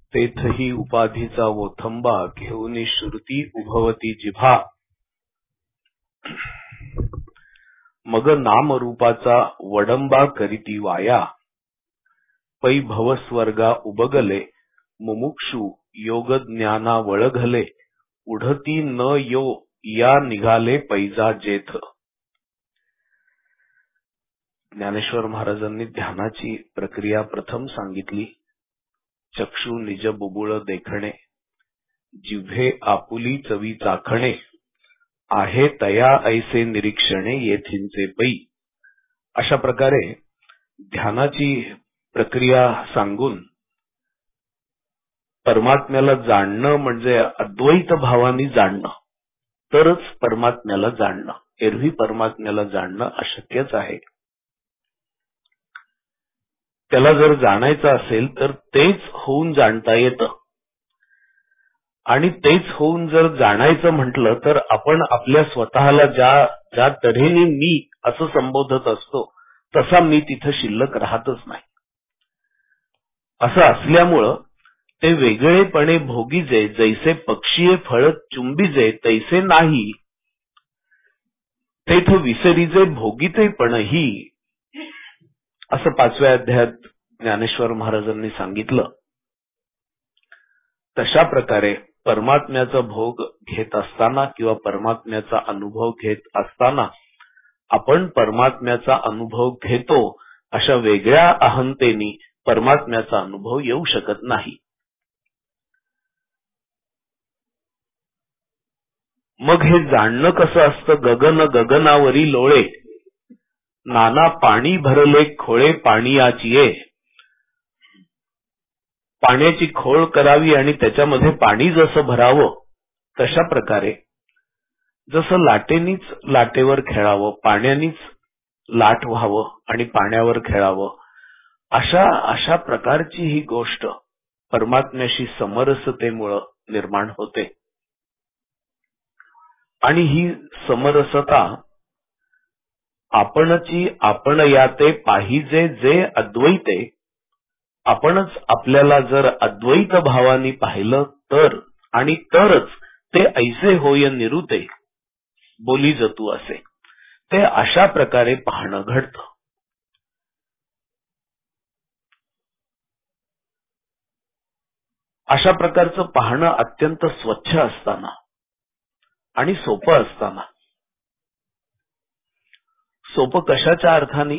तेथही उपाधीचा वोथंबा घेऊनी श्रुती उभवती जिभा मग नाम रूपाचा वडंबा करीती वाया पै भवस्वर्गा उबगले मुमुक्षु योग ज्ञाना वळघले उढती न यो या निघाले पैजा जेथ. ज्ञानेश्वर महाराजांनी ध्यानाची प्रक्रिया प्रथम सांगितली. चक्षु निज बुबुळ देखणे, जिव्हे आपुली चवी चाखणे, आहे तया ऐसे निरीक्षणे येथींचे पै. अशा प्रकारे ध्यानाची प्रक्रिया सांगून परमात्म्याला जाणणं म्हणजे अद्वैत भावाने जाणणं, तरच परमात्म्याला जाणणं. एरवी परमात्म्याला जाणणं अशक्यच आहे. त्याला जर जाणायचं असेल तर तेच होऊन जाणता येतं. आणि तेच होऊन जर जाणायचं म्हटलं तर आपण आपल्या स्वतःला ज्या तऱ्हेने मी असं संबोधत असतो तसा मी तिथं शिल्लक राहतच नाही. असं असल्यामुळं ते वेगळेपणे भोगीजे जैसे पक्षीये फळ चुंबीजे तैसे नाही, तेथ विसरीजे भोगीतेपणही, असं 5व्या अध्यायात ज्ञानेश्वर महाराजांनी सांगितलं. तशा प्रकारे परमात्म्याचा भोग घेत असताना किंवा परमात्म्याचा अनुभव घेत असताना आपण परमात्म्याचा अनुभव घेतो अशा वेगळ्या अहंतेनी परमात्म्याचा अनुभव येऊ शकत नाही. मग हे जाणणं कसं असतं? गगन गगनावरी लोळे, नाना पाणी भरले खोळे पाणीयाचिये. पाण्याची खोळ करावी आणि त्याच्यामध्ये पाणी जसं भरावं तशा प्रकारे जसं लाटेनीच लाटेवर खेळावं, पाण्यानीच लाट व्हावं आणि पाण्यावर खेळावं, अशा प्रकारची ही गोष्ट परमात्म्याशी समरसतेमुळे निर्माण होते. आणि ही समरसता आपणची आपण याते पाहिजे जे अद्वैते, आपणच आपल्याला जर अद्वैत भावानी पाहिलं तर आणि तरच ते ऐसे होय निरुते बोली जतू असे, ते अशा प्रकारे पाहणं घडतं. अशा प्रकारचं पाहणं अत्यंत स्वच्छ असताना आणि सोपं असताना. सोपं कशाच्या अर्थाने?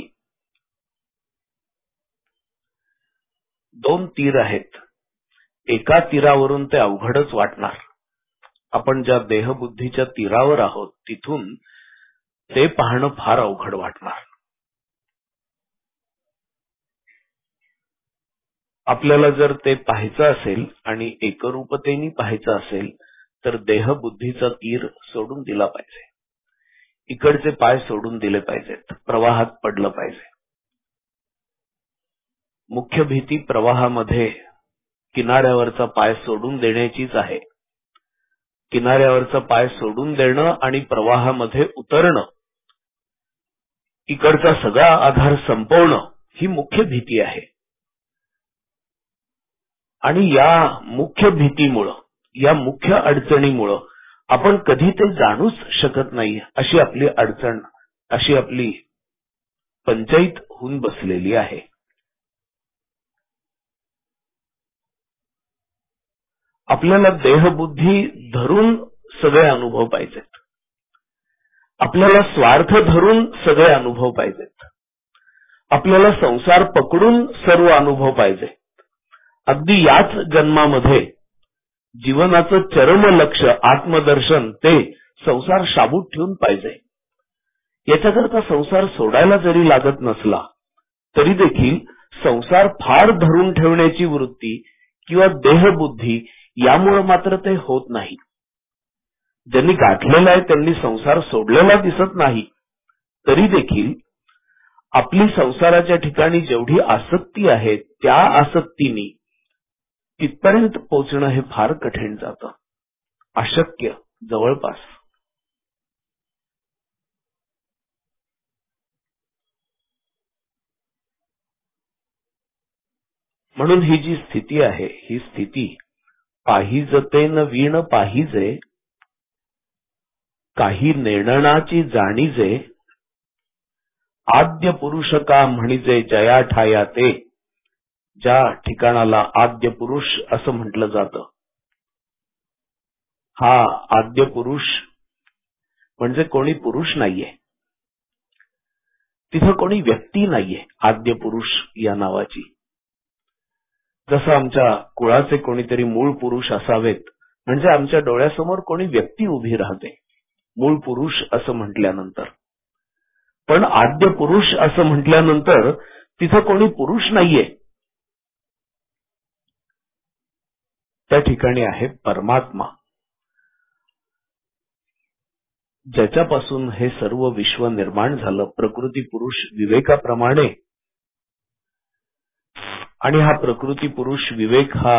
2 तीर आहेत. एका तीरावरून ते अवघडच वाटणार. आपण ज्या देहबुद्धीच्या तीरावर आहोत तिथून ते पाहणं फार अवघड वाटणार. आपल्याला जर ते पाहायचं असेल आणि एकरूपतेने पाहायचं असेल तर देहबुद्धीचा तीर सोडून दिला पाहिजे. इकडचे पाय सोडून दिले पाहिजेत, प्रवाहात पडलं पाहिजे. मुख्य भीती प्रवाहामध्ये किनाऱ्यावरचा पाय सोडून देण्याचीच आहे. किनाऱ्यावरचा पाय सोडून देणं आणि प्रवाहामध्ये उतरणं, इकडचा सगळा आधार संपवणं ही मुख्य भीती आहे. आणि या मुख्य भीतीमुळं, या मुख्य अडचणीमुळं आपण कधी ते जाणूच शकत नाही, अशी आपली अडचण, अशी आपली पंचायत होऊन बसलेली आहे. आपल्याला देहबुद्धी धरून सगळे अनुभव पाहिजेत. आपल्याला स्वार्थ धरून सगळे अनुभव पाहिजेत. आपल्याला संसार पकडून सर्व अनुभव पाहिजे. अगदी याच जन्मामध्ये जीवनाचं चरम लक्ष आत्मदर्शन ते संसार शाबूत ठेवून पाहिजे. याच्याकरता संसार सोडायला जरी लागत नसला तरी देखील संसार फार धरून ठेवण्याची वृत्ती किंवा देहबुद्धी यामुळे मात्र ते होत नाही. ज्यांनी गाठलेला आहे त्यांनी संसार सोडलेला दिसत नाही, तरी देखील आपली संसाराच्या ठिकाणी जेवढी आसक्ती आहे त्या आसक्तीने तिथपर्यंत पोहोचणं हे फार कठीण जातं, अशक्य जवळपास. म्हणून ही जी स्थिती आहे, ही स्थिती पाहिजते न वीण पाहिजे, काही नेणनाची जाणीजे, आद्य पुरुष का म्हणिजे जया ठाया ते. ज्या ठिकाणाला आद्य पुरुष असं म्हटलं जातं, हा आद्य पुरुष म्हणजे कोणी पुरुष नाहीये, तिथं कोणी व्यक्ती नाहीये आद्य पुरुष या नावाची. जसं आमच्या कुळाचे कोणीतरी मूळ पुरुष असावेत, म्हणजे आमच्या डोळ्यासमोर कोणी व्यक्ती उभी राहते मूळ पुरुष असं म्हटल्यानंतर. पण आद्य पुरुष असं म्हटल्यानंतर तिथं कोणी पुरुष नाहीये, त्या ठिकाणी आहे परमात्मा, ज्याच्यापासून हे सर्व विश्व निर्माण झालं प्रकृती पुरुष विवेकाप्रमाणे. आणि हा प्रकृती पुरुष विवेक हा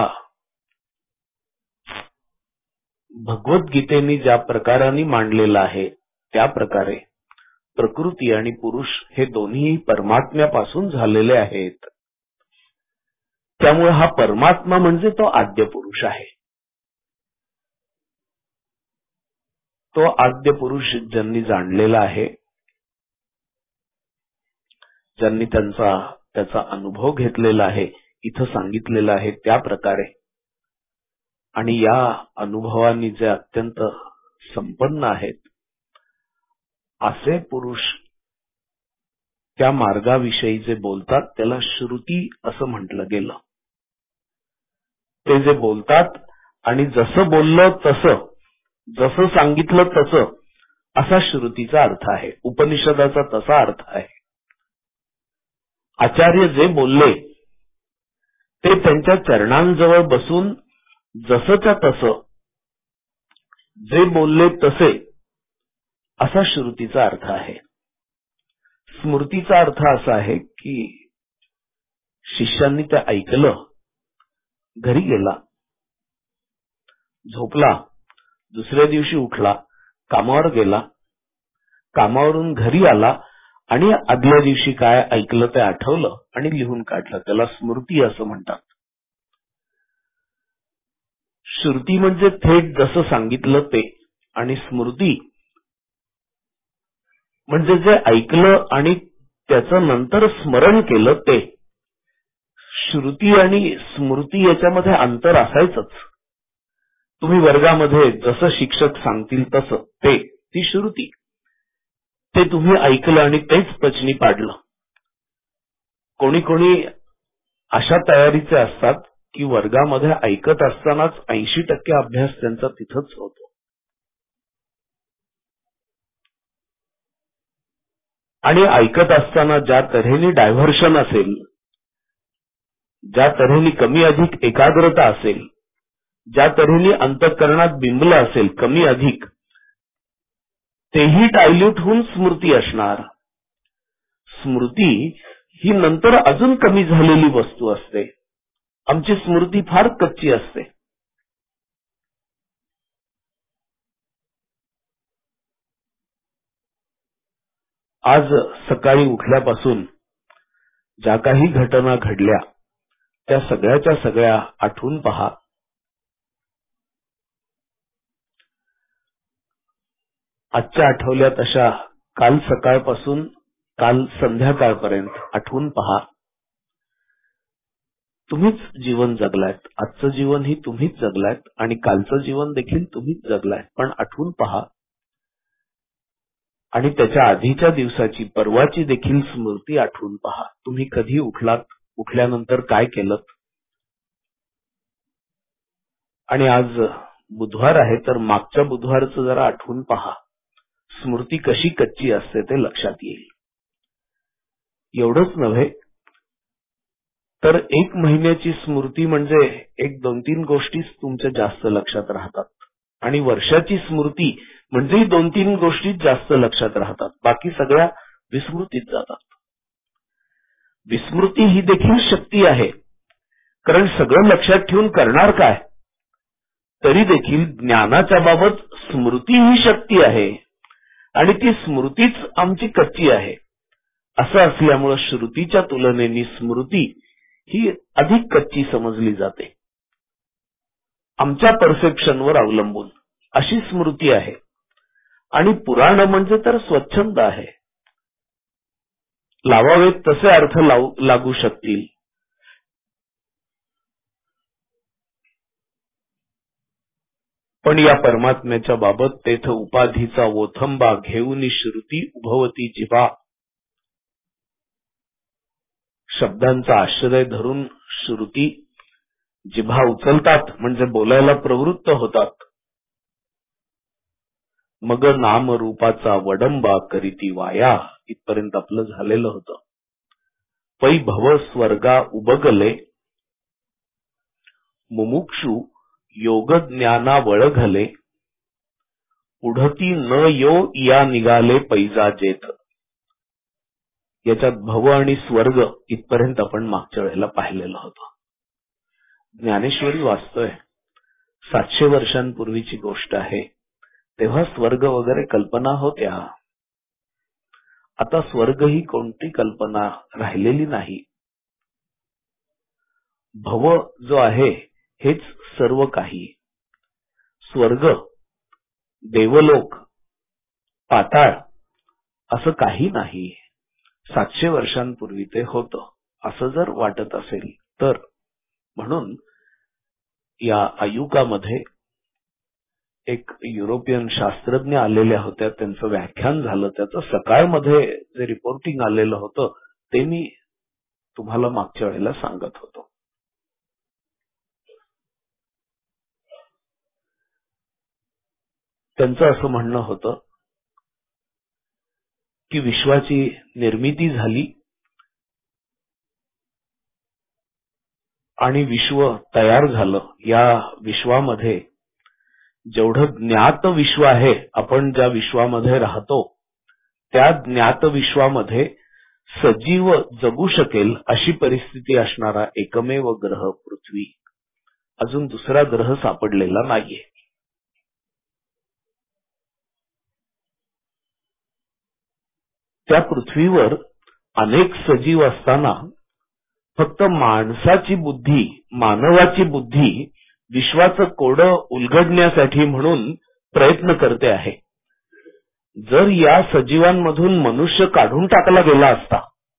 भगवद्गीतेने ज्या प्रकाराने मांडलेला आहे, त्या प्रकारे प्रकृती आणि पुरुष हे दोन्ही परमात्म्यापासून झालेले आहेत. त्यामुळे हा परमात्मा म्हणजे तो आद्य पुरुष आहे. तो आद्य पुरुष ज्यांनी जाणलेला आहे, ज्यांनी त्याचा अनुभव घेतलेला आहे, इथं सांगितलेलं आहे त्या प्रकारे, आणि या अनुभवानी जे अत्यंत संपन्न आहेत असे पुरुष त्या मार्गाविषयी जे बोलतात त्याला श्रुती असं म्हटलं गेलं. ते जे बोलतात आणि जसं बोललं तसं, जसं सांगितलं तसं, असा श्रुतीचा अर्थ आहे, उपनिषदाचा तसा अर्थ आहे. आचार्य जे बोलले ते त्यांच्या चरणांजवळ बसून जसंच्या तसं, जे बोलले तसे, असा श्रुतीचा अर्थ आहे. स्मृतीचा अर्थ असा आहे की शिष्यांनी ते ऐकलं, घरी गेला, झोपला, दुसऱ्या दिवशी उठला, कामावर गेला, कामावरून घरी आला आणि आदल्या दिवशी काय ऐकलं ते आठवलं आणि लिहून काढलं, त्याला स्मृती असं म्हणतात. श्रुती म्हणजे थेट जसं सांगितलं ते, आणि स्मृती म्हणजे जे ऐकलं आणि त्याचं नंतर स्मरण केलं ते. श्रुती आणि स्मृती याच्यामध्ये अंतर असायचंच. तुम्ही वर्गामध्ये जसं शिक्षक सांगतील तसं ते, ती श्रुती. ते तुम्ही ऐकलं आणि तेच पचनी पाडलं. कोणी कोणी अशा तयारीचे असतात की वर्गामध्ये ऐकत असतानाच 80% अभ्यास त्यांचा तिथंच होतो. आणि ऐकत असताना ज्या तऱ्हेने डायव्हर्शन असेल, ज्या तऱ्हेने कमी अधिक एकाग्रता असेल, ज्या तऱ्हेने अंतःकरणात बिंबलं असेल कमी अधिक, तेही डायल्यूट होऊन स्मृती असणार. स्मृती ही नंतर अजून कमी झालेली वस्तू असते. आमची स्मृती फार कच्ची असते. आज सकाळी उठल्यापासून ज्या काही घटना घडल्या त्या सगळ्याच्या सगळ्या आठवून पहा. आजच्या आठवल्या तशा काल सकाळपासून काल संध्याकाळपर्यंत आठवून पहा. तुम्हीच जीवन जगलायत, आजचं जीवन ही तुम्हीच जगलायत आणि कालचं जीवन देखील तुम्हीच जगलाय. पण आठवून पहा आणि त्याच्या आधीच्या दिवसाची, परवाची देखील स्मृती आठवून पहा. तुम्ही कधी उठलात, उठल्यानंतर काय केलं. आणि आज बुधवार आहे तर मागच्या बुधवारचं जरा आठवून पहा. स्मृती कशी कच्ची असते ते लक्षात येईल. एवढंच नव्हे तर 1 महिन्याची स्मृती म्हणजे 1-2-3 गोष्टीच तुमच्या जास्त लक्षात राहतात, आणि वर्षाची स्मृती म्हणजे 2-3 गोष्टी जास्त लक्षात राहतात, बाकी सगळ्या विस्मृतीत जातात. विस्मृती ही देखील शक्ती आहे, कारण सगळं लक्षात ठेवून करणार काय. तरी देखील ज्ञानाच्या बाबत स्मृती ही शक्ती आहे आणि ती स्मृतीच आमची कच्ची आहे. असं असल्यामुळे श्रुतीच्या तुलनेने स्मृती ही अधिक कच्ची समजली जाते, आमच्या परसेप्शनवर अवलंबून अशी स्मृती आहे. आणि पुराण म्हणजे तर स्वच्छंद आहे, लावावेत तसे अर्थ लागू शकतील. पण या परमात्म्याच्या बाबत तेथ उपाधीचा ओथंबा घेऊन श्रुती उभवती जिव्हा. शब्दांचा आश्रय धरून श्रुती जिव्हा उचलतात म्हणजे बोलायला प्रवृत्त होतात. मग नाम रूपाचा वडंबा करीती वाया. इथपर्यंत आपलं झालेलं होतं. पै भव स्वर्गा उबगले मुमुक्षु योग ज्ञाना वळघले. उढती न यो या निघाले पैजा जेथ. याच्यात भव आणि स्वर्ग इथपर्यंत आपण मागच्या वेळेला पाहिलेलं होतं. ज्ञानेश्वरी वाचतोय, 700 वर्षांपूर्वीची गोष्ट आहे. तेव्हा स्वर्ग वगैरे कल्पना होत्या. आता स्वर्ग ही कोणती कल्पना राहिलेली नाही. भव जो आहे हेच सर्व काही. स्वर्ग, देवलोक, पाताळ असं काही नाही. 700 वर्षांपूर्वी ते होतं असं जर वाटत असेल तर. म्हणून या आयुकामध्ये एक युरोपियन शास्त्रज्ञ आलेल्या होत्या, त्यांचं व्याख्यान झालं. त्याचं सकाळमध्ये जे रिपोर्टिंग आलेलं होतं ते मी तुम्हाला मागच्या वेळेला सांगत होतो. त्यांचं असं म्हणणं होतं की विश्वाची निर्मिती झाली आणि विश्व तयार झालं. या विश्वामध्ये जेवढं ज्ञात विश्व आहे, आपण ज्या विश्वामध्ये राहतो त्या ज्ञात विश्वामध्ये सजीव जगू शकेल अशी परिस्थिती असणारा एकमेव ग्रह पृथ्वी. अजून दुसरा ग्रह सापडलेला नाहीये. त्या पृथ्वीवर अनेक सजीव असताना फक्त माणसाची बुद्धी, मानवाची बुद्धी विश्वाचं कोडं उलगडण्यासाठी म्हणून प्रयत्न करते आहे. जर या सजीवांमधून मनुष्य काढून टाकला गेला असता,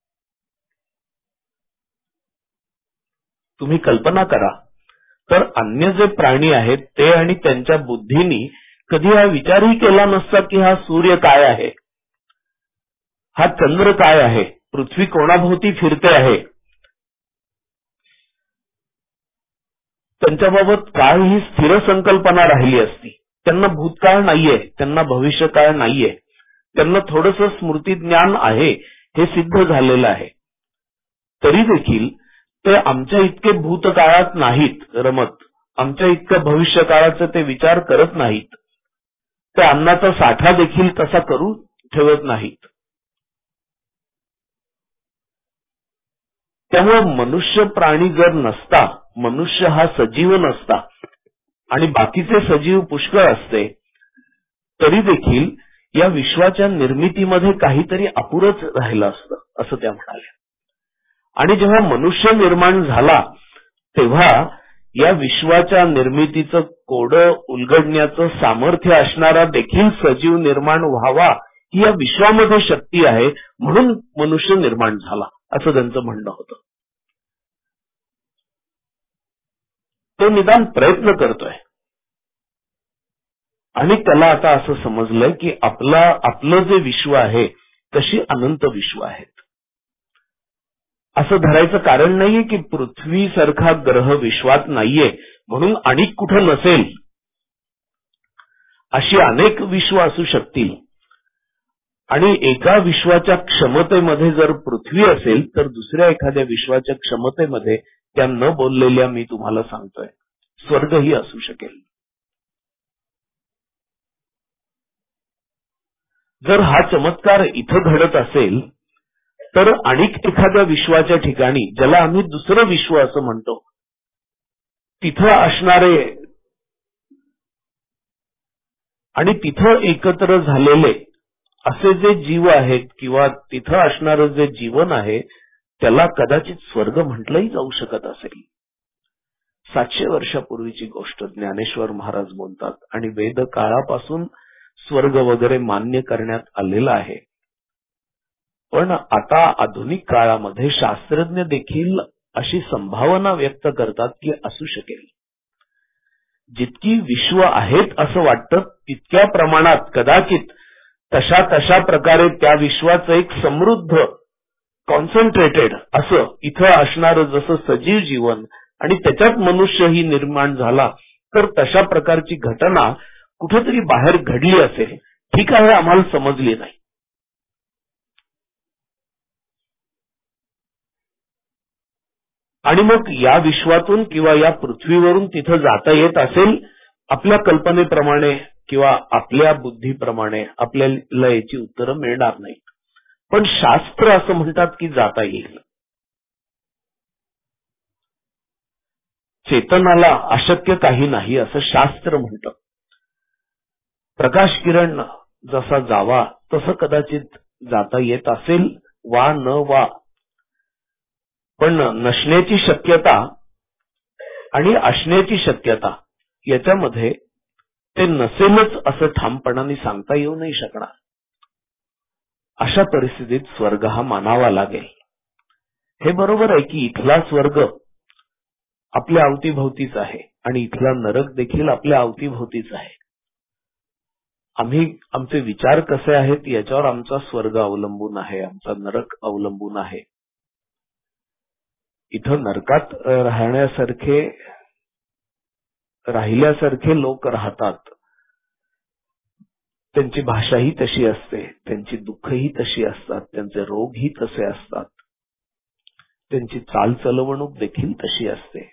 तुम्ही कल्पना करा, तर अन्य जे प्राणी आहेत ते आणि त्यांच्या बुद्धीनी कधी हा विचारही केला नसता की हा सूर्य काय आहे, हा चंद्र काय आहे, पृथ्वी कोणाभोवती फिरते आहे, त्यांच्याबाबत काहीही स्थिर संकल्पना राहिली असती. त्यांना भूतकाळ नाहीये, त्यांना भविष्यकाळ नाहीये, त्यांना थोडंसं स्मृती ज्ञान आहे हे सिद्ध झालेलं आहे. तरी देखील ते आमच्या इतके भूतकाळात नाहीत रमत, आमच्या इतकं भविष्यकाळाचे ते विचार करत नाहीत. ते अन्नाचा साठा देखील तसा करून ठेवत नाहीत. त्यामुळे मनुष्य प्राणी जर नसता, मनुष्य हा सजीव नसता आणि बाकीचे सजीव पुष्कळ असते, तरी देखील या विश्वाच्या निर्मितीमध्ये काहीतरी अपुरच राहिलं असतं असं त्या म्हणाल्या. आणि जेव्हा मनुष्य निर्माण झाला तेव्हा या विश्वाच्या निर्मितीचं कोडं उलगडण्याचं सामर्थ्य असणारा देखील सजीव निर्माण व्हावा ही या विश्वामध्ये शक्ती आहे, म्हणून मनुष्य निर्माण झाला असं त्यांचं म्हणणं होतं. तो निदान प्रयत्न करतोय आणि त्याला आता असं समजलंय की आपलं जे विश्व आहे तशी अनंत विश्व आहेत. असं धरायचं कारण नाहीये की पृथ्वीसारखा ग्रह विश्वात नाहीये म्हणून आणि कुठं नसेल. अशी अनेक विश्व असू शकतील आणि एका विश्वाच्या क्षमतेमध्ये जर पृथ्वी असेल तर दुसऱ्या एखाद्या विश्वाच्या क्षमतेमध्ये त्या न बोललेल्या मी तुम्हाला सांगतोय स्वर्गही असू शकेल. जर हा चमत्कार इथं घडत असेल तर आणिक एखाद्या विश्वाच्या ठिकाणी, ज्याला आम्ही दुसरं विश्व असं म्हणतो, तिथं असणारे आणि तिथं एकत्र झालेले असे जे जीव आहेत किंवा तिथं असणारं जे जीवन आहे त्याला कदाचित स्वर्ग म्हटलंही जाऊ शकत असेल. 700 वर्षापूर्वीची गोष्ट ज्ञानेश्वर महाराज बोलतात. आणि वेद काळापासून स्वर्ग वगैरे मान्य करण्यात आलेला आहे. पण आता आधुनिक काळामध्ये शास्त्रज्ञ देखील अशी संभावना व्यक्त करतात की असू शकेल. जितकी विश्व आहेत असं वाटतं तितक्या प्रमाणात कदाचित तशा प्रकारे त्या विश्वाचं एक समृद्ध कॉन्सन्ट्रेटेड असं इथं असणारं जसं सजीव जीवन आणि त्याच्यात मनुष्यही निर्माण झाला तर तशा प्रकारची घटना कुठेतरी बाहेर घडली असेल. ठीक आहे, आम्हाला समजली नाही. आणि मग या विश्वातून किंवा या पृथ्वीवरून तिथं जाता येत असेल आपल्या कल्पनेप्रमाणे किंवा आपल्या बुद्धीप्रमाणे आपल्याला याची उत्तरं मिळणार नाही. पण शास्त्र असं म्हणतात की जाता येईल. चेतनाला अशक्य काही नाही असं शास्त्र म्हणतं. प्रकाश किरण जसा जावा तसं कदाचित जाता येत असेल वा न वा. पण नसण्याची शक्यता आणि असण्याची शक्यता याच्यामध्ये ते नसेलच असं ठामपणाने सांगता येऊ नाही शकणार. अशा परिस्थितीत स्वर्ग हा मानावा लागेल. हे बरोबर आहे की इथला स्वर्ग आपल्या अवतीभोवतीच आहे आणि इथला नरक देखील आपल्या अवतीभोवतीच आहे. आमचे विचार कसे आहेत याच्यावर आमचा स्वर्ग अवलंबून आहे, आमचा नरक अवलंबून आहे. इथं नरकात राहिल्यासारखे लोक राहतात. त्यांची भाषाही तशी असते, त्यांची दुःखही तशी असतात, त्यांचे रोगही तसे असतात, त्यांची चालचलवणूक देखील तशी असते.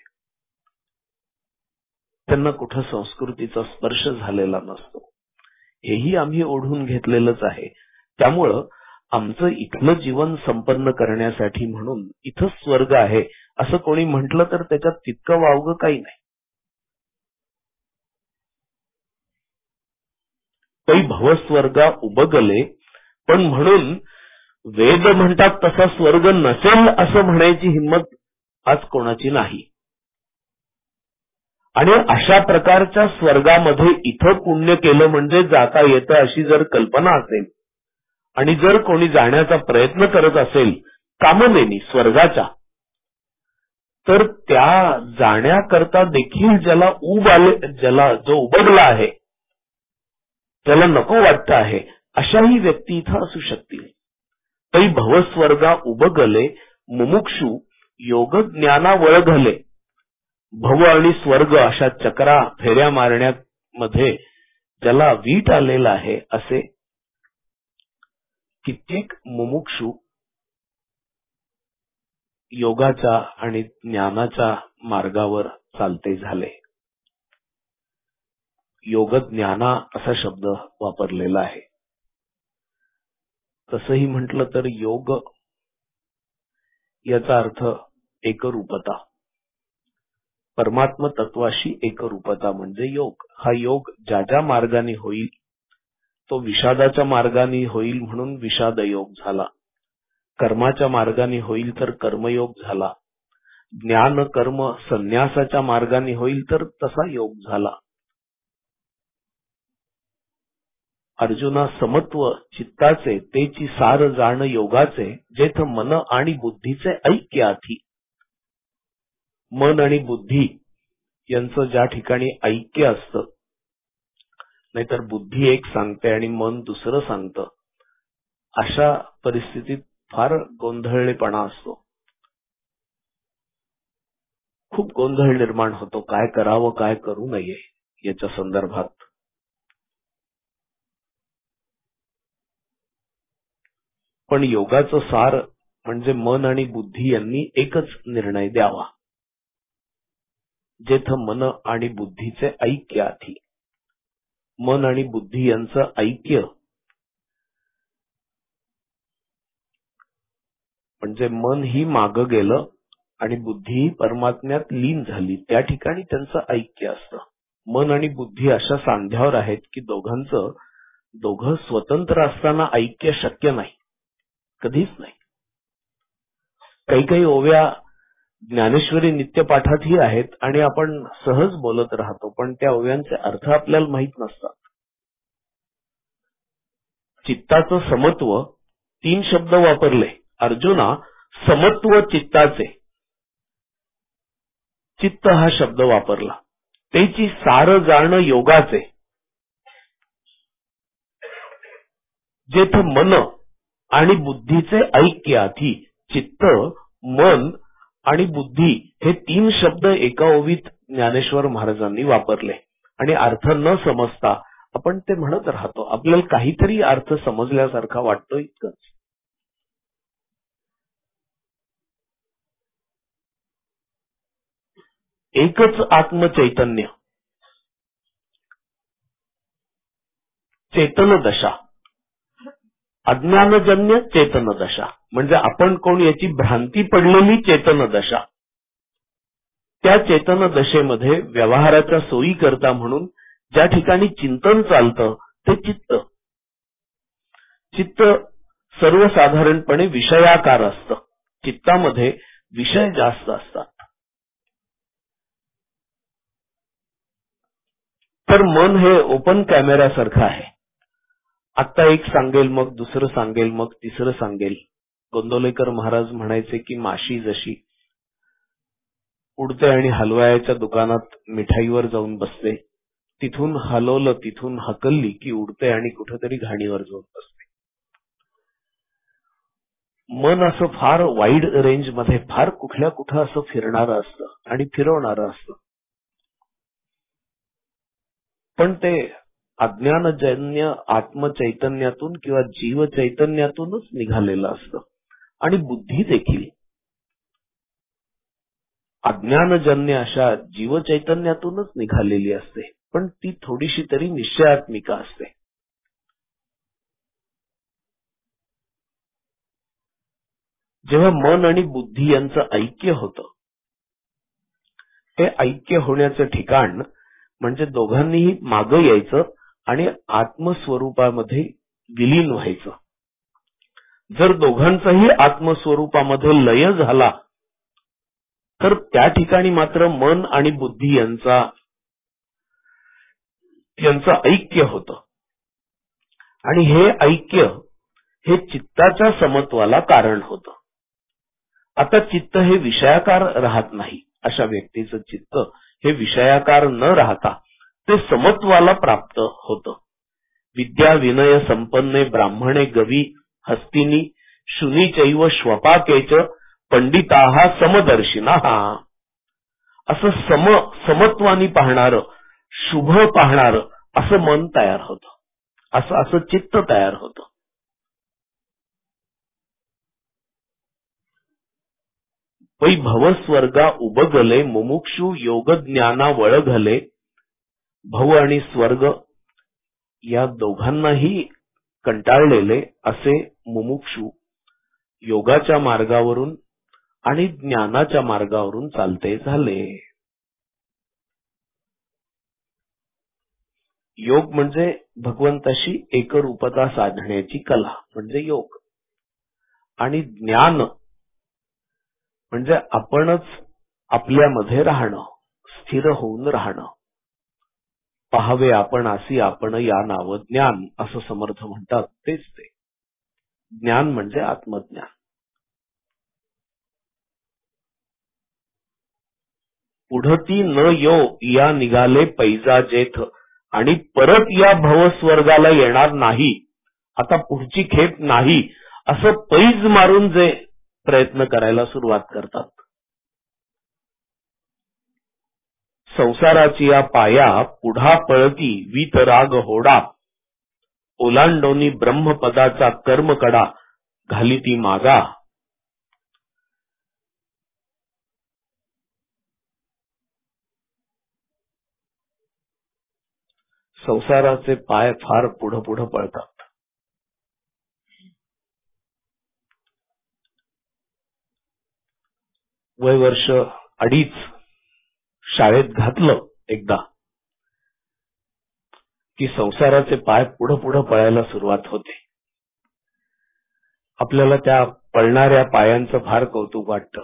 त्यांना कुठं संस्कृतीचा स्पर्श झालेला नसतो. हेही आम्ही ओढून घेतलेलंच आहे. त्यामुळं आमचं इथलं जीवन संपन्न करण्यासाठी म्हणून इथं स्वर्ग आहे असं कोणी म्हटलं तर त्याच्यात तितकं वावगं काही नाही. काही भवस्वर्गा उबगले पण म्हणून वेद म्हणतात तसा स्वर्ग नसेल असं म्हणायची हिंमत आज कोणाची नाही. आणि अशा प्रकारच्या स्वर्गामध्ये इथं पुण्य केलं म्हणजे जाता येतं अशी जर कल्पना असेल आणि जर कोणी जाण्याचा प्रयत्न करत असेल कामनेनी स्वर्गाच्या, तर त्या जाण्याकरता देखील ज्याला जो उबगला आहे, त्याला नको वाटतं आहे, अशाही व्यक्ती इथं असू शकतील. काही भवस्वर्गा उबगले मुमुक्षु योग ज्ञाना वळघले. भव आणि स्वर्ग अशा चक्रा फेऱ्या मारण्यामध्ये ज्याला वीट आलेला आहे असे कित्येक मुमुक्षु योगाच्या आणि ज्ञानाच्या मार्गावर चालते झाले. योग ज्ञाना असा शब्द वापरलेला आहे. तसंही म्हटलं तर योग याचा अर्थ एकरूपता, परमात्म तत्वाशी एकरूपता म्हणजे योग. हा योग ज्या ज्या मार्गाने होईल तो विषादाच्या मार्गाने होईल म्हणून विषाद योग झाला, कर्माच्या मार्गाने होईल तर कर्मयोग झाला, ज्ञान कर्म संन्यासाच्या मार्गाने होईल तर तसा योग झाला. अर्जुना समत्व चित्ताचे तेची सार जाण योगाचे, जेथ मन आणि बुद्धीचे ऐक्य आधी. मन आणि बुद्धी यांचं ज्या ठिकाणी ऐक्य असतं, नाहीतर बुद्धी एक सांगते आणि मन दुसरं सांगतं, अशा परिस्थितीत फार गोंधळलेपणा असतो. खूप गोंधळ निर्माण होतो. काय करावं काय करू नये याच्या संदर्भात. पण योगाचं सार म्हणजे मन आणि बुद्धी यांनी एकच निर्णय द्यावा. जेथ मन आणि बुद्धीचे ऐक्य आधी. मन आणि बुद्धी यांचं ऐक्य म्हणजे मन ही मागं गेलं आणि बुद्धी परमात्म्यात लीन झाली, त्या ठिकाणी त्यांचं ऐक्य असतं. मन आणि बुद्धी अशा सांध्यावर आहेत की दोघं स्वतंत्र असताना ऐक्य शक्य नाही, कधीच नाही. काही काही ओव्या ज्ञानेश्वरी नित्यपाठातही आहेत आणि आपण सहज बोलत राहतो, पण त्या ओव्यांचे अर्थ आपल्याला माहित नसतात. चित्ताचं समत्व 3 शब्द वापरले. अर्जुना, समत्व चित्ताचे, चित्त हा शब्द वापरला. त्याची सार जाण योगाचे, जेथे मन आणि बुद्धीचे ऐक्य आधी. चित्त, मन आणि बुद्धी हे 3 शब्द एका ओवीत ज्ञानेश्वर महाराजांनी वापरले आणि अर्थ न समजता आपण ते म्हणत राहतो. आपल्याला काहीतरी अर्थ समजल्यासारखा वाटतो इतकंच. एकच आत्मचैतन्य, चेतन दशा, अज्ञानजन्य चेतन दशा, म्हणजे आपण कोण याची भ्रांती पडलेली चेतन दशा. त्या चेतन दशेमध्ये व्यवहाराच्या सोयी करता म्हणून ज्या ठिकाणी चिंतन चालतं ते चित्त. चित्त सर्वसाधारणपणे विषयाकार असतं. चित्तामध्ये विषय जास्त असतात. तर मन हे ओपन कॅमेऱ्यासारखं आहे. आता एक सांगेल, मग दुसरं सांगेल, मग तिसरं सांगेल. गोंदवलेकर महाराज म्हणायचे की माशी जशी उडते आणि हलवायाच्या दुकानात मिठाईवर जाऊन बसते, तिथून हलवलं, तिथून हकलली की उडते आणि कुठेतरी घाणीवर जाऊन बसते. मन असं फार वाईड रेंज मध्ये फार कुठल्या कुठं असं फिरणारं असतं आणि फिरवणारं असतं. पण ते अज्ञानजन्य आत्मचैतन्यातून किंवा जीव चैतन्यातूनच निघालेलं असतं. आणि बुद्धी देखील अज्ञानजन्य अशा जीव चैतन्यातूनच निघालेली असते, पण ती थोडीशी तरी निश्चयात्मिका असते. जेव्हा मन आणि बुद्धी यांचं ऐक्य होतं, हे ऐक्य होण्याचं ठिकाण म्हणजे दोघांनीही मागं यायचं आणि आत्मस्वरूपामध्ये विलीन व्हायचं. जर दोघांचाही आत्मस्वरूपामध्ये लय झाला तर त्या ठिकाणी मात्र मन आणि बुद्धी यांचं ऐक्य होतं. आणि हे ऐक्य हे चित्ताच्या समत्वाला कारण होतं. आता चित्त हे विषयाकार राहत नाही. अशा व्यक्तीचं चित्त हे विषयाकार न राहता ते समत्वाला प्राप्त होतं. विद्या विनय संपन्ने ब्राह्मणे गवी हस्तिनी शुनीचैव श्वपाकेच पंडिताहा समदर्शिनाः. असं समत्वानी पाहणारं, शुभ पाहणारं असं मन तयार होतं, असं चित्त तयार होतं. वै भवस्वर्गा उबगले मुमुक्षु योग ज्ञाना वळघले. भव आणि स्वर्ग या दोघांनाही कंटाळलेले असे मुमुक्षु योगाच्या मार्गावरून आणि ज्ञानाच्या मार्गावरून चालते झाले. योग म्हणजे भगवंताशी एकरूपता साधण्याची कला म्हणजे योग. आणि ज्ञान म्हणजे आपणच आपल्यामध्ये राहणं, स्थिर होऊन राहणं. पाहावे आपण असी आपण या नाव ज्ञान असं समर्थ म्हणतात, तेच ते. ज्ञान म्हणजे आत्मज्ञान. पुढती न यो या निघाले पैजा जेथ आणि परत या भवस्वर्गाला येणार नाही. आता पुढची खेप नाही असं पैज मारून जे प्रयत्न करायला सुरुवात करतात. संसाराची या पाया पुढा पळती वीतराग होडा. ओलांडोनी ब्रह्मपदाचा कर्मकडा घाली ती मागा. संसाराचे पाय फार पुढं पुढं पळतात. वय वर्ष 2.5 शाळेत घातलं एकदा की संसाराचे पाय पुढं पुढं पळायला सुरुवात होते. आपल्याला त्या पळणाऱ्या पायांचं फार कौतुक वाटतं.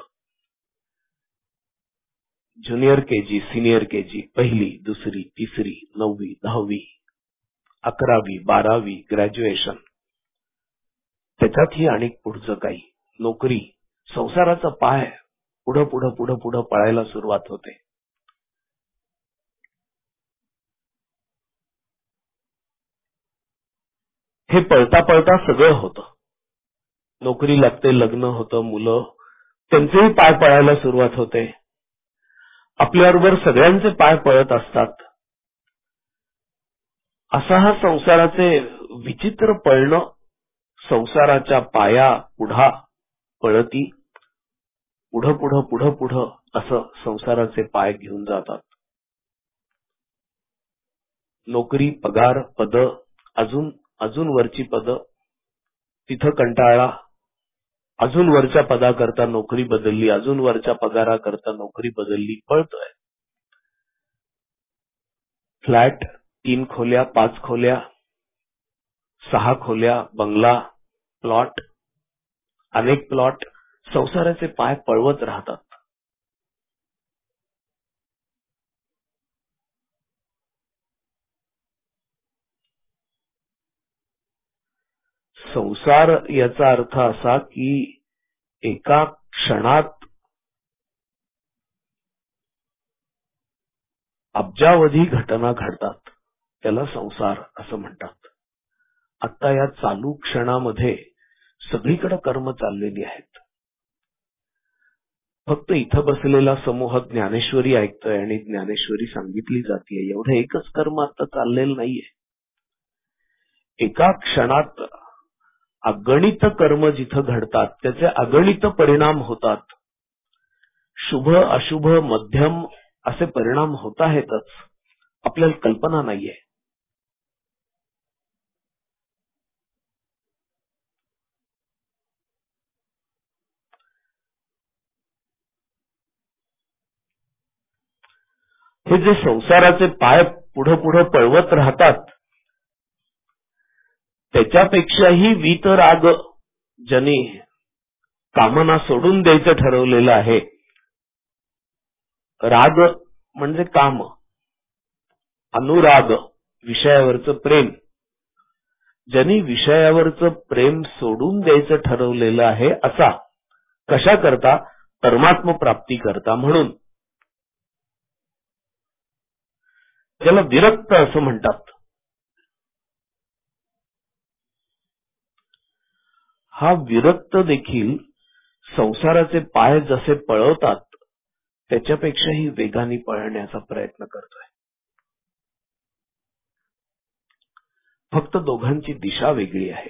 ज्युनियर केजी, सिनियर केजी, पहिली, दुसरी, तिसरी, 9वी, 10वी, 11वी, 12वी, ग्रॅज्युएशन, त्याच्यातही आणि पुढचं काही, नोकरी, संसाराचा पाय पुढं पुढं पुढं पुढं पळायला सुरुवात होते. हे पळता पळता सगळं होतं. नोकरी लागते, लग्न होतं, मुलं, त्यांचेही पाय पळायला सुरुवात होते. आपल्याबरोबर सगळ्यांचे पाय पळत असतात. असा हा संसाराचे विचित्र पळणं, संसाराच्या पाया पुढा पळती, पुढं पुढं पुढं पुढं असं संसाराचे पाय घेऊन जातात. नोकरी, पगार, पद, अजून अजून वरची पद, तिथं कंटाळा, अजून वरच्या पदाकरता नोकरी बदलली, अजून वरच्या पगाराकरता नोकरी बदलली, पळतोय. फ्लॅट, 3 खोल्या, 5 खोल्या, 6 खोल्या, बंगला, प्लॉट, अनेक प्लॉट, संसाराचे पाय पळवत राहतात. संसार याचा अर्थ असा की एका क्षणात अब्जावधी घटना घडतात, त्याला संसार असं म्हणतात. आता या चालू क्षणामध्ये सगळीकडे कर्म चाललेली आहेत. फक्त इथं बसलेला समूह ज्ञानेश्वरी ऐकतोय आणि ज्ञानेश्वरी सांगितली जाते, एवढं एकच कर्म आता चाललेलं नाहीये. एका क्षणात अगणित कर्म जिथं घडतात त्याचे अगणित परिणाम होतात. शुभ, अशुभ, मध्यम असे परिणाम होत आहेतच, आपल्याला कल्पना नाहीये. हे जे संसाराचे पाय पुढं पुढं पळवत राहतात, त्याच्यापेक्षाही वीतराग ज्याने कामना सोडून द्यायचं ठरवलेलं आहे. राग म्हणजे काम, अनुराग विषयावरचं प्रेम, ज्यांनी विषयावरचं प्रेम सोडून द्यायचं ठरवलेलं आहे, असा कशा करता? परमात्म प्राप्ती करता. म्हणून त्याला विरक्त असं म्हणतात. हा विरक्त देखील संसाराचे पाय जसे पळवतात त्याच्यापेक्षाही वेगाने पळण्याचा प्रयत्न करतोय. फक्त दोघांची दिशा वेगळी आहे.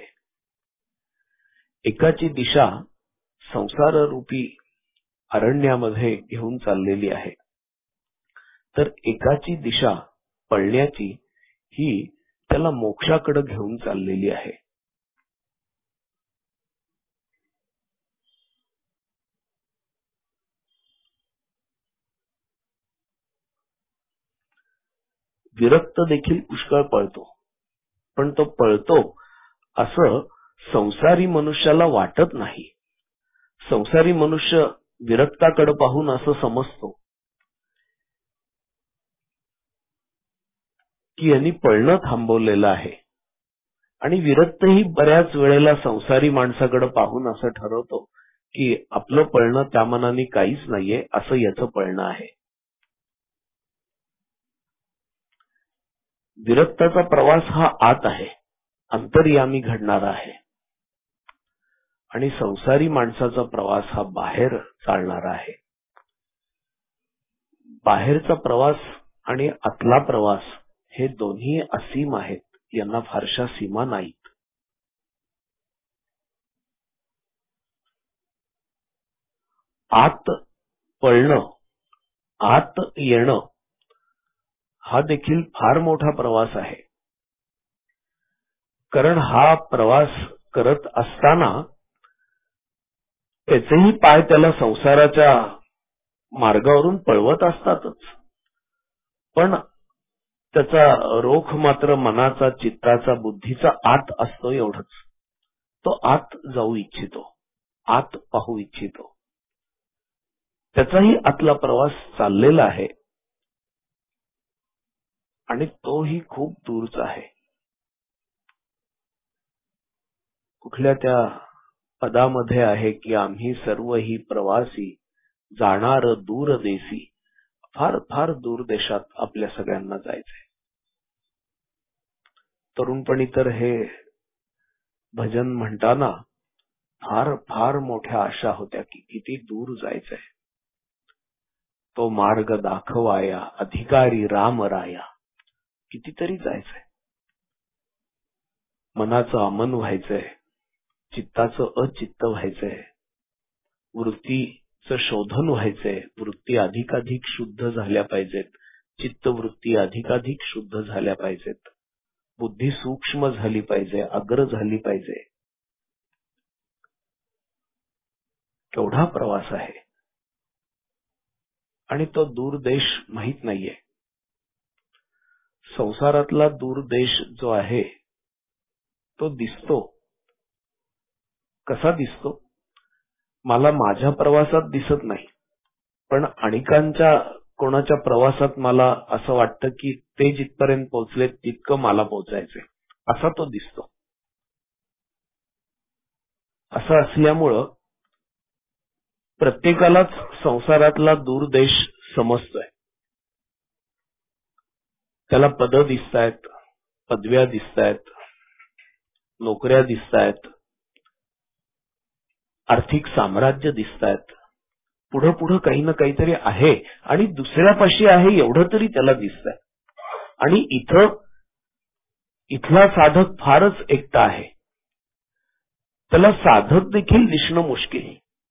एकाची दिशा संसार रूपी अरण्यामध्ये घेऊन चाललेली आहे, तर एकाची दिशा पळण्याची ही त्याला मोक्षाकडे घेऊन चाललेली आहे. विरक्त देखील पुष्कळ पळतो, पण तो पळतो असं संसारी मनुष्याला वाटत नाही. संसारी मनुष्य विरक्ताकडे पाहून असं समजतो की यांनी पळणं थांबवलेलं आहे, आणि विरक्तही बऱ्याच वेळेला संसारी माणसाकडे पाहून असं ठरवतो की आपलं पळणं त्या मनाने काहीच नाहीये, असं याचं पळणं आहे. विरक्ताचा प्रवास हा आत आहे, अंतर्यामी घडणारा आहे, आणि संसारी माणसाचा प्रवास हा बाहेर चालणारा आहे. बाहेरचा प्रवास आणि आतला प्रवास हे दोन्ही असीम आहेत, यांना फारशा सीमा नाहीत. आत पळणं, आत येणं हा देखील फार मोठा प्रवास आहे. कारण हा प्रवास करत असताना त्याचेही पाय त्याला संसाराच्या मार्गावरून पळवत असतातच, पण त्याचा रोख मात्र मनाचा, चित्ताचा, बुद्धीचा आत असतो एवढंच. तो आत जाऊ इच्छितो, आत पाहू इच्छितो. त्याचाही आतला प्रवास चाललेला आहे आणि तोही खूप दूरचा आहे. कुठल्या त्या पदामध्ये आहे की आम्ही सर्व ही प्रवासी जाणार दूर देशी. फार फार दूर देशात आपल्या सगळ्यांना जायचंय. तरुणपणी तर हे भजन म्हणताना फार फार मोठ्या आशा होत्या की किती दूर जायचंय. तो मार्ग दाखवाया अधिकारी राम राया. कितीतरी जायचंय. मनाचं अमन व्हायचंय, चित्ताचं अचित्त व्हायचंय, वृत्तीचं शोधन व्हायचंय. वृत्ती अधिकाधिक शुद्ध झाल्या पाहिजेत, चित्तवृत्ती अधिकाधिक शुद्ध झाल्या पाहिजेत, बुद्धी सूक्ष्म झाली पाहिजे, अग्र झाली पाहिजे. केवढा प्रवास आहे आणि तो दूर देश माहित नाहीये. संसारातला दूर देश जो आहे तो दिसतो. कसा दिसतो? मला माझ्या प्रवासात दिसत नाही, पण अनेकांच्या कोणाच्या प्रवासात मला असं वाटतं की ते जिथपर्यंत पोहोचले तितकं मला पोहोचायचंय, असा तो दिसतो. असं असल्यामुळं प्रत्येकालाच संसारातला दूर देश समजतोय. त्याला पद दिसतायत, पदव्या दिसतायत, नोकऱ्या दिसतायत, आर्थिक साम्राज्य दिसतायत. पुढं पुढं काही ना काहीतरी आहे आणि दुसऱ्यापाशी आहे एवढं तरी त्याला दिसतंय. आणि इथला साधक फारच एकटा आहे. त्याला साधक देखील दिसणं मुश्किल.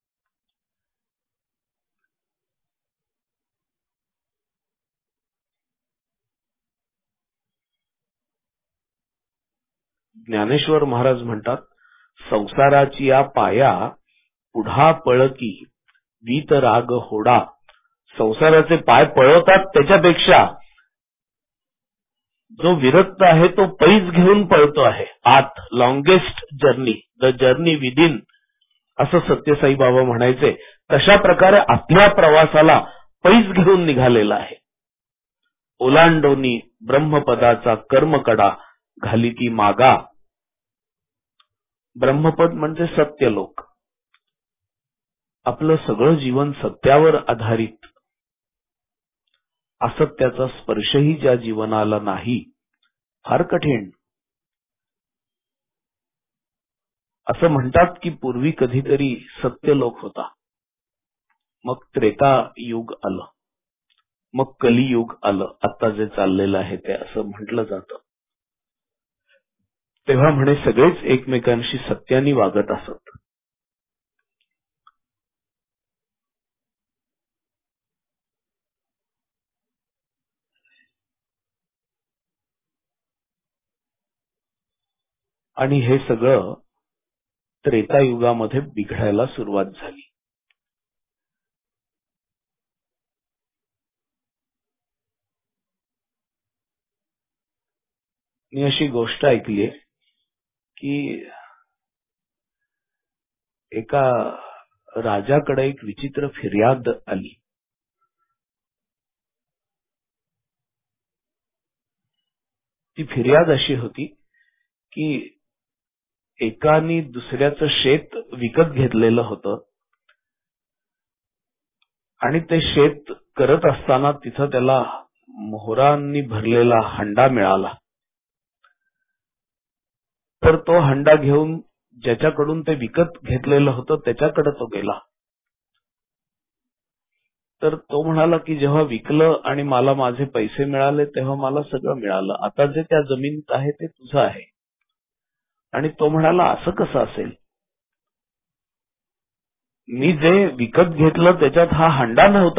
ज्ञानेश्वर महाराज म्हणतात, संसाराची या पाया पुढा पळकी वीत राग होडा. संसाराचे पाय पळवतात त्याच्यापेक्षा जो विरक्त आहे तो पैज घेऊन पळतो आहे. आत longest journey, the journey within, असं सत्यसाई बाबा म्हणायचे. तशा प्रकारे आपल्या प्रवासाला पैज घेऊन निघालेला आहे. ओलांडोनी ब्रह्मपदाचा कर्मकडा घाली ती मागा. ब्रह्मपद म्हणजे सत्यलोक. आपलं सगळं जीवन सत्यावर आधारित. असत्याचा स्पर्शही ज्या जीवनाला नाही, फार कठीण. असं म्हणतात की पूर्वी कधीतरी सत्यलोक होता, मग त्रेता युग आलं, मग कलियुग आलं. आता जे चाललेलं आहे ते असं म्हटलं जातं. तेव्हा म्हणे सगळेच एकमेकांशी सत्याने वागत असत. आणि हे सगळं त्रेतायुगामध्ये बिघडायला सुरुवात झाली. मी अशी गोष्ट ऐकली की एका राजाकडे एक विचित्र फिर्याद आली. ती फिर्याद अशी होती की एकाने दुसऱ्याचं शेत विकत घेतलेलं होतं आणि ते शेत करत असताना तिथं त्याला मोहरांनी भरलेला हंडा मिळाला. तर तो हंडा घेऊन ज्याच्याकडून ते विकत घेतलेलं होतं त्याच्याकडे तो गेला. तर तो म्हणाला की जेव्हा विकलं आणि मला माझे पैसे मिळाले तेव्हा मला सगळं मिळालं, आता जे त्या जमिनीत आहे ते तुझं आहे. आणि तो म्हणाला असं कसं असेल, मी जे विकत घेतलं त्याच्यात हा हंडा नव्हता,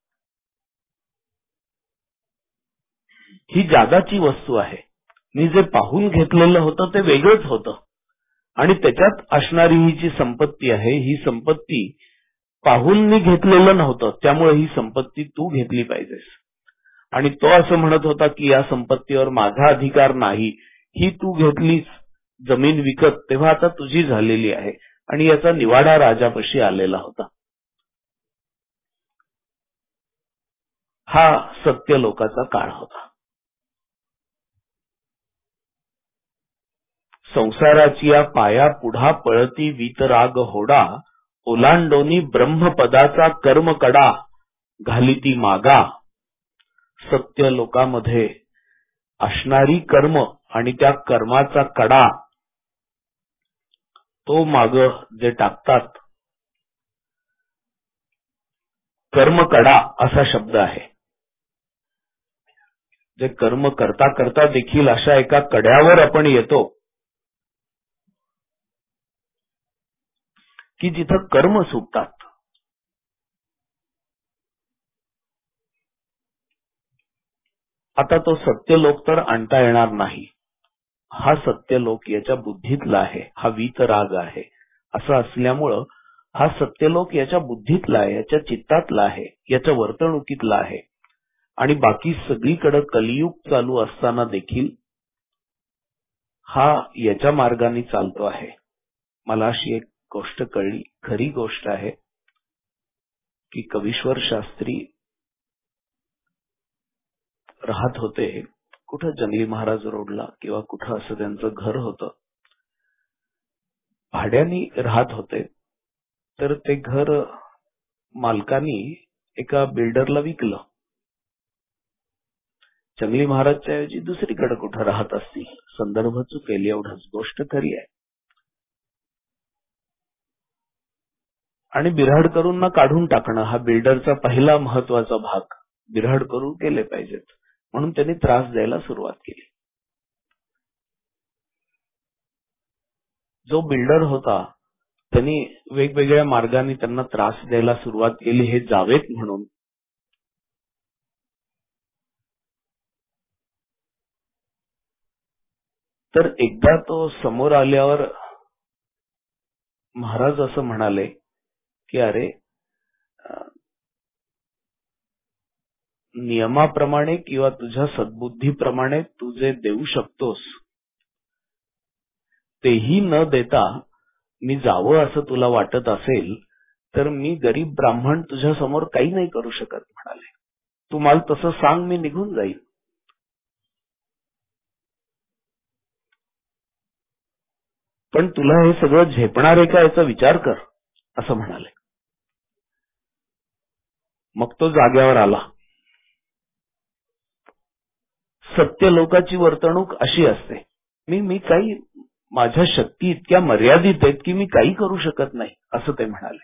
ही जागाची वस्तू आहे. मी जे पाहून घेतलेलं होतं ते वेगळंच होतं आणि त्याच्यात असणारी ही जी संपत्ती आहे, ही संपत्ती पाहून मी घेतलेलं नव्हतं, त्यामुळे ही संपत्ती तू घेतली पाहिजेस. आणि तो असं म्हणत होता की या संपत्तीवर माझा अधिकार नाही, ही तू घेतलीस जमीन विकत, तेव्हा आता तुझी झालेली आहे. आणि याचा निवाडा राजापाशी आलेला होता. हा सत्यलोकाचा काळ होता. संसाराची या पाया पुढा पळती वीतराग होडा, ओलांडोनी ब्रह्मपदाचा कर्मकडा, घालिती मागा. सत्यलोकामध्ये असणारी कर्म आणि त्या कर्माचा कडा, तो माग जे टाकतात, कर्मकडा असा शब्द आहे. जे कर्म करता करता देखील अशा एका कड्यावर आपण येतो की जिथं कर्म सुटतात. आता तो सत्यलोक तर आणता येणार नाही. हा सत्यलोक याच्या बुद्धीतला आहे, हा वीतराग आहे. असं असल्यामुळं हा सत्यलोक याच्या बुद्धीतला आहे, याच्या चित्तातला आहे, याच्या वर्तणुकीतला आहे. आणि बाकी सगळीकडे कलियुग चालू असताना देखील हा याच्या मार्गाने चालतो आहे. मला अशी एक गोष्ट कळली, खरी गोष्ट आहे, की कवीश्वर शास्त्री राहत होते कुठं जंगली महाराज रोडला किंवा कुठं असं त्यांचं घर होतं. भाड्याने राहत होते. तर ते घर मालकानी एका बिल्डरला विकलं. जंगली महाराजच्या ऐवजी दुसरीकडे कुठं राहत असतील, संदर्भ चुकेल एवढंच, गोष्ट खरी आहे. आणि बिऱ्हाडकरूंना काढून टाकणं हा बिल्डरचा पहिला महत्वाचा भाग. बिऱ्हाडकरू केले पाहिजेत म्हणून त्यांनी त्रास द्यायला सुरुवात केली. जो बिल्डर होता त्यांनी वेगवेगळ्या मार्गाने त्यांना त्रास द्यायला सुरुवात केली, हे जावेत म्हणून. तर एकदा तो समोर आल्यावर महाराज असं म्हणाले की अरे, नियमाप्रमाणे किंवा तुझ्या सद्बुद्धीप्रमाणे तू जे देऊ शकतोस तेही न देता मी जावं असं तुला वाटत असेल तर मी गरीब ब्राह्मण तुझ्या समोर काही नाही करू शकत म्हणाले. तू मला तसं सांग, मी निघून जाईल. पण तुला हे सगळं झेपणार आहे का याचा विचार कर असं म्हणाले. मग तो जाग्यावर आला. सत्यलोकाची वर्तणूक अशी असते, मी काही, माझ्या शक्ती इतक्या मर्यादित आहेत की मी काही करू शकत नाही असं ते म्हणाले.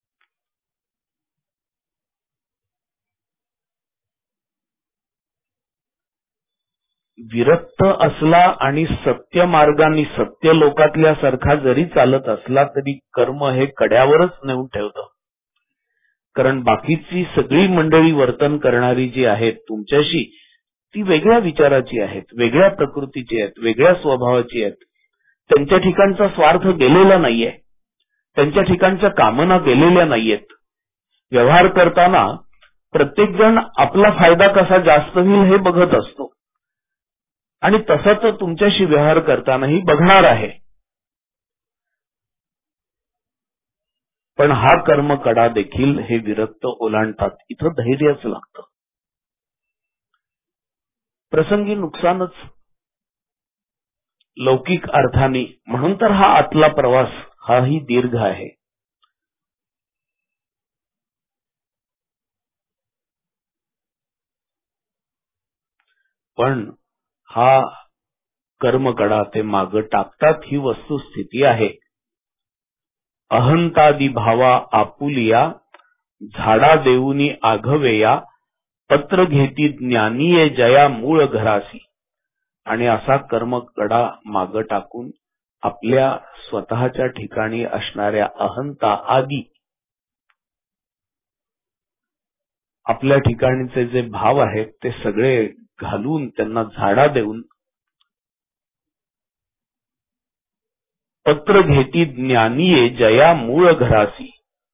विरक्त असला आणि सत्य मार्गाने सत्य लोकातल्या सारखा जरी चालत असला तरी कर्म हे कड्यावरच नेऊन ठेवतं. कारण बाकीची सगळी मंडळी वर्तन करणारी जी आहेत तुमच्याशी, ती वेगळ्या विचाराची आहेत, वेगळ्या प्रकृतीची आहेत, वेगळ्या स्वभावाची आहेत. त्यांच्या ठिकाणचा स्वार्थ गेलेला नाहीये, त्यांच्या ठिकाणच्या कामना गेलेल्या नाहीयेत. व्यवहार करताना प्रत्येक जण आपला फायदा कसा जास्त होईल हे बघत असतो आणि तसाच तुमच्याशी व्यवहार करतानाही बघणार आहे. पण हा कर्मकडा देखील हे विरक्त ओलांडतात. इथं धैर्यच लागतं. प्रसंगी नुकसानच लौकिक अर्थाने, म्हणून तर हा आतला प्रवास हाही दीर्घ आहे. पण हा कर्मकडा ते माग टाकतात ही वस्तुस्थिती आहे. अहंतादी भावा आपुलिया, झाडा देऊनी आघवेया, पत्र घेती ज्ञानीये जया मूळ घरासी. आणि असा कर्मकडा माग टाकून आपल्या स्वतःच्या ठिकाणी असणाऱ्या अहंता आदी, आपल्या ठिकाणचे जे भाव आहेत ते सगळे घालून त्यांना झाडा देऊन, पत्र घेती ज्ञानीये जया मूळ घरासी.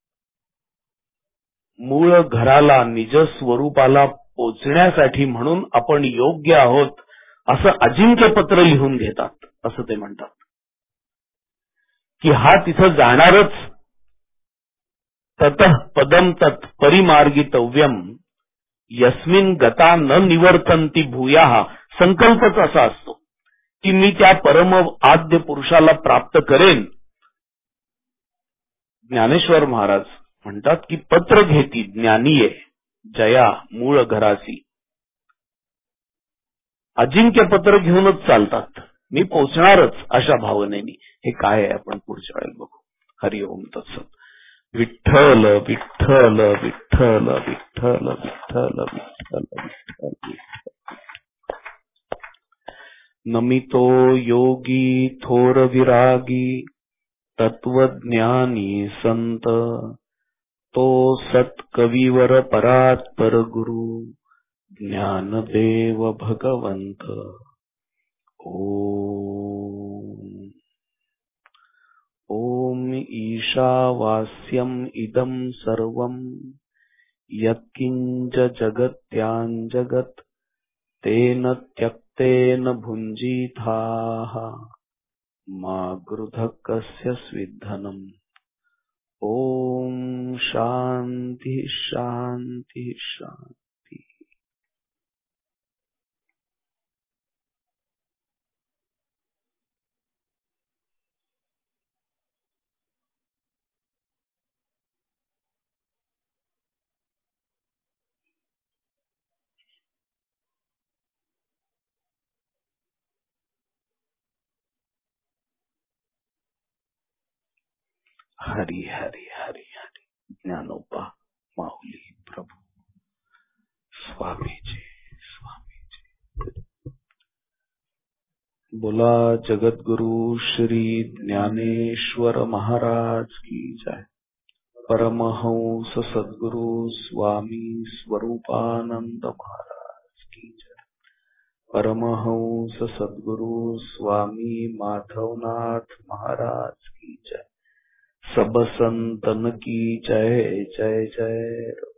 मूळ घराला, निज स्वरूपाला पोचण्यासाठी म्हणून आपण योग्य आहोत असं अजिंक्य पत्र लिहून घेतात असं ते म्हणतात. की हा तिथं जाणारच. ततः पदम तत् परिमार्गितव्यम यस्मिन गता न निवर्तन्ति भूयाः. संकल्पच असा असतो की मी त्या परम आद्य पुरुषाला प्राप्त करेन. ज्ञानेश्वर महाराज म्हणतात की पत्र घेती ज्ञानीये जया मूळ घरासी. अजिंक्य पत्र घेऊनच चालतात, मी पोचणारच अशा भावनेने. हे काय आहे आपण पुढच्या वेळेला बघू. हरिओम तत्सत. विठ्ठल विठ्ठल विठ्ठल विठ्ठल विठ्ठल विठ्ठल विठ्ठल. नमितो योगी थोर विरागी तत्वज्ञानी संत तो सत्कविवर परात्पर गुरु ज्ञानदेव भगवंत. ओम ओम ईशावास्यम इदं सर्वं यत्किंच जगत्याञ्जगत् तेन त्यक्तेन भुञ्जीथाः मा गृधः कस्य स्विद्धनम्. ओम शांति शांति शांति. हरि हरि हरि हरि. ज्ञानोबा माऊली प्रभू स्वामीजी स्वामीजी. बोला जगद्गुरु श्री ज्ञानेश्वर महाराज की जय. परमहंस सद्गुरु स्वामी स्वरूपानंद महाराज की जय. परमहंस सद्गुरु स्वामी माधवनाथ महाराज की जय. सब संतन की जय जय जय.